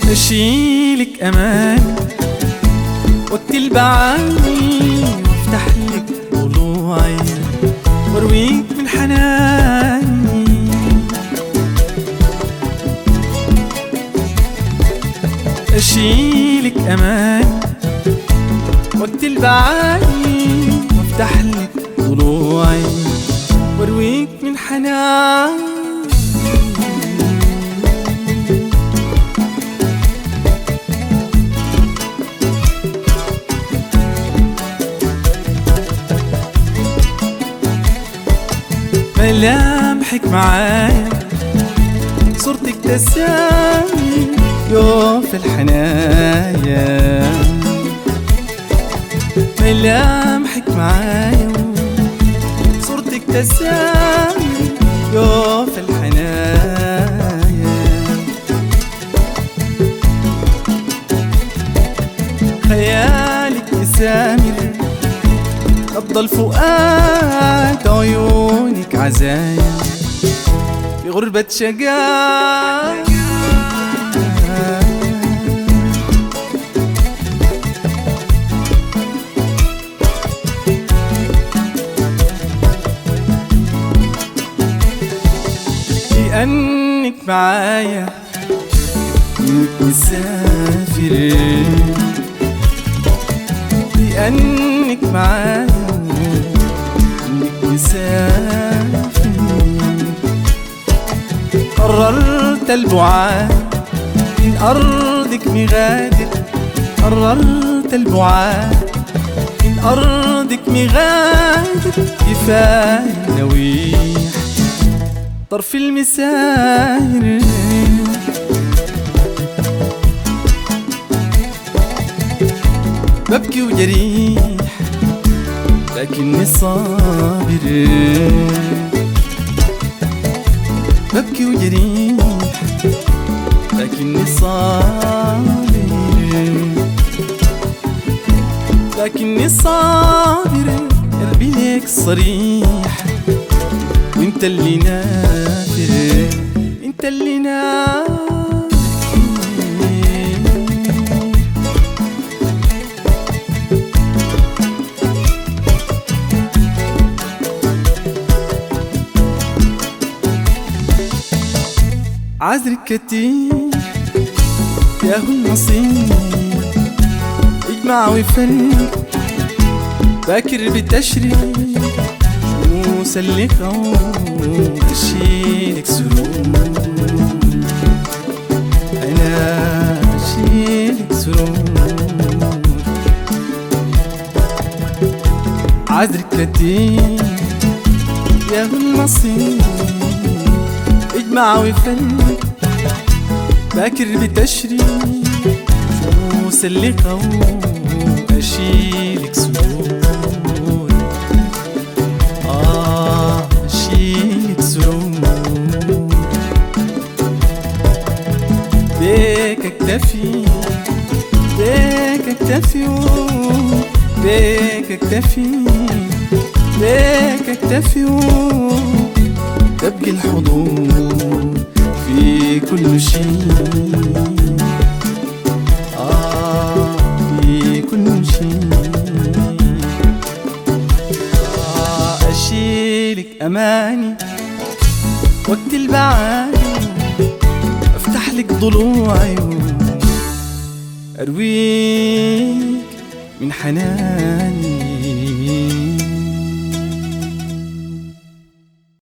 أشيلك أمان وقت البعاني، وافتح لك ضلوعي وارويك من حناني. أشيلك أمان وقت البعاني، وافتح لك ضلوعي وارويك من حناني. ملامحك معايا صورتك تسامي يوم في الحنايا. ملامحك معايا صورتك تسامي يوم في الحنايا. خيالك يسامر قبض الفؤاد، عيونك عزايا في غربة شقاء. لأنك معايا إنك مسافر، لأنك معايا إنك مسافر. قررت البعاد من أرضك مغادر، قررت البعاد من أرضك مغادر. كفاية نويح طرف المساهر، ببكي وجريح لكني صابر. ببكي وجريح لكني صابر، لكني صابر. قلبي ليك صريح وانت اللي نافر، انت اللي نافر. عذرك كتير يا هو النصيب، اجمع ويفرق باكر بتشريق. شموس اللقاء اشيلك سرور، انا اشيلك سرور. عذرك كتير يا هو النصيب، اجمع ويفرق باكر بتشريق. شموس اللقاء اشيلك سرور، اشيلك سرور. بيك اكتفي، بيك اكتفي، بيك اكتفي، بيك اكتفي. تبقي الحضور في كل شيء، في كل شيء. أشيلك أماني وقت البعاني، أفتح لك ضلوعي أرويك من حناني.